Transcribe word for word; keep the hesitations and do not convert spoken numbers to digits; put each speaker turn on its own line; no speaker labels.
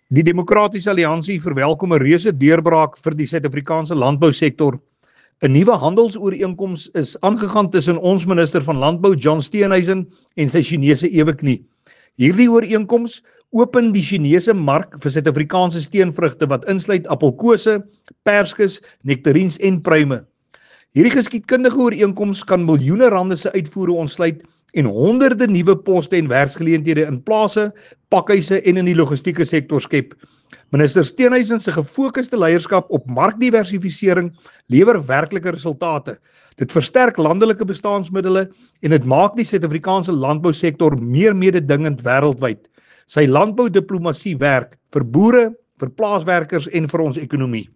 Die Demokratiese Alliansie verwelkom 'n reuse deurbraak vir die Suid-Afrikaanse landbousektor. 'n Nuwe handelsooreenkoms is aangegaan tussen ons minister van Landbou John Steenhuisen en sy Chinese eweknie. Hierdie ooreenkoms open die Chinese mark vir Suid-Afrikaanse steenvrugte wat insluit appelkose, perskes, nektarines en pruime. Hierdie geskiedkundige ooreenkoms kan miljoene rande se uitvoere ontsluit en honderde nuwe poste en werksgeleenthede in plase, pakhuise en in die logistieke sektor skep. Minister Steenhuisen se gefokusde leierskap op markdiversifisering lewer werklike resultate. Dit versterk landelike bestaansmiddele en dit maak die Suid-Afrikaanse landbousektor meer mededingend wêreldwyd. Sy landboudiplomasie werk vir boere, vir plaaswerkers en vir ons ekonomie.